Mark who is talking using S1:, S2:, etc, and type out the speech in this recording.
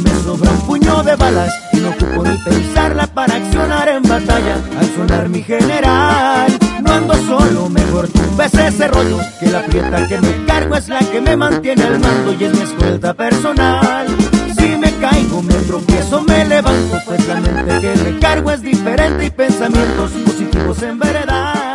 S1: me sobra un puño de balas y no ocupo ni pensarla para accionar en batalla. Al sonar mi general, no ando solo, mejor tumbes ese rollo, que la prieta que me cargo es la que me mantiene al mando y es mi escolta personal. Si me caigo, me tropiezo, me levanto, pues la mente que recargo es diferente y pensamientos positivos en verdad.